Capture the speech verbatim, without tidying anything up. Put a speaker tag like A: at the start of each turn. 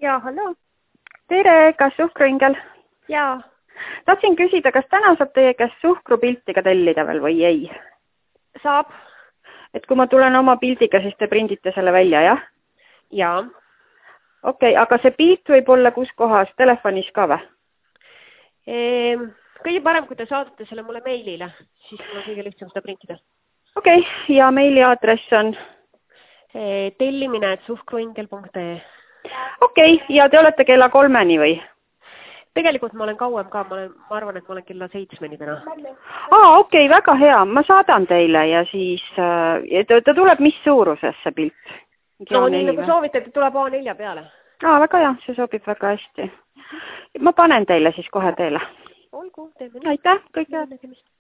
A: Jaa, hallo.
B: Tere, kas suhkruingel?
A: Jaa.
B: Tahtsin küsida, kas täna saab teie käest suhkrupilti ka tellida veel või ei?
A: Saab.
B: Et kui ma tulen oma pildiga, siis te prindite selle välja, jah?
A: Jaa.
B: Okei, okay, aga see pilt võib olla kus kohas, telefonis ka või?
A: Ehm, kõige parem, kui te saadate selle mulle meilile, siis mul on kõige lihtsam seda printida.
B: Okei, okay, ja meiliaadress on?
A: E, tellimine et suhkruingel punkt ee.
B: Okei, okay, ja te olete kella kolmeni või?
A: Tegelikult ma olen kauem ka, ma, olen, ma arvan, et ma olen kella seitsmeni täna.
B: Aa, okei, okay, väga hea, ma saadan teile ja siis äh, ta, ta tuleb mis suuruses see pilt?
A: No nii nagu soovite, et tuleb A nelja peale.
B: Aa, väga hea, see sobib väga hästi. Ma panen teile siis kohe teile.
A: Olgu, teeme nii.
B: Aitäh, kõige.